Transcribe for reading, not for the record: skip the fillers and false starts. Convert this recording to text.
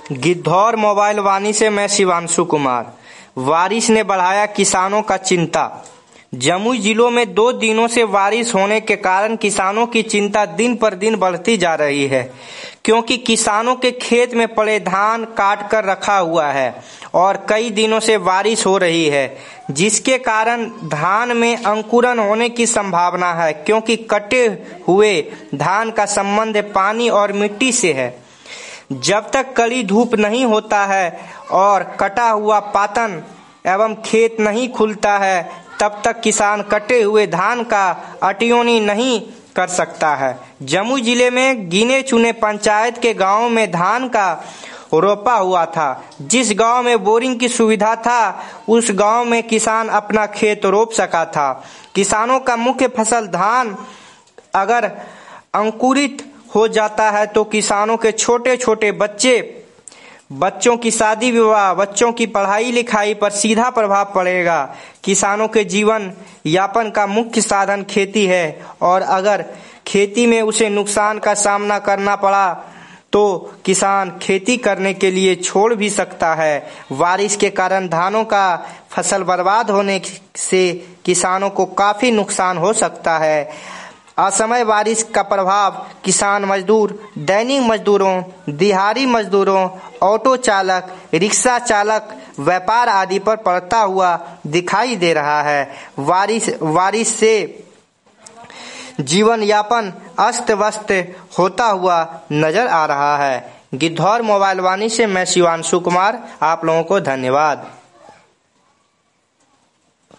Gidhaur mobile वाणी से मैं शिवांशु कुमार। बारिश ने बढ़ाया किसानों का चिंता। जमुई जिलों में 2 दिनों से बारिश होने के कारण किसानों की चिंता दिन पर दिन बढ़ती जा रही है, क्योंकि किसानों के खेत में पड़े धान काट कर रखा हुआ है और कई दिनों से बारिश हो रही है, जिसके कारण धान में अंकुरण होने की संभावना है, क्योंकि कटे हुए धान का संबंध पानी और मिट्टी से है। जब तक कड़ी धूप नहीं होता है और कटा हुआ पातन एवं खेत नहीं खुलता है, तब तक किसान कटे हुए धान का अटयोनी नहीं कर सकता है। जमुई जिले में गिने चुने पंचायत के गांवों में धान का रोपा हुआ था। जिस गांव में बोरिंग की सुविधा था, उस गांव में किसान अपना खेत रोप सका था। किसानों का मुख्य फसल धान अगर अंकुरित हो जाता है तो किसानों के छोटे छोटे बच्चों की शादी विवाह, बच्चों की पढ़ाई लिखाई पर सीधा प्रभाव पड़ेगा। किसानों के जीवन यापन का मुख्य साधन खेती है और अगर खेती में उसे नुकसान का सामना करना पड़ा तो किसान खेती करने के लिए छोड़ भी सकता है। बारिश के कारण धानों का फसल बर्बाद होने से किसानों को काफी नुकसान हो सकता है। असमय बारिश का प्रभाव किसान मजदूर, दैनिक मजदूरों, दिहाड़ी मजदूरों, ऑटो चालक, रिक्शा चालक, व्यापार आदि पर पड़ता हुआ दिखाई दे रहा है। बारिश से जीवन यापन अस्त व्यस्त होता हुआ नजर आ रहा है। गिद्धौर मोबाइल वाणी से मैं शिवांशु कुमार। आप लोगों को धन्यवाद।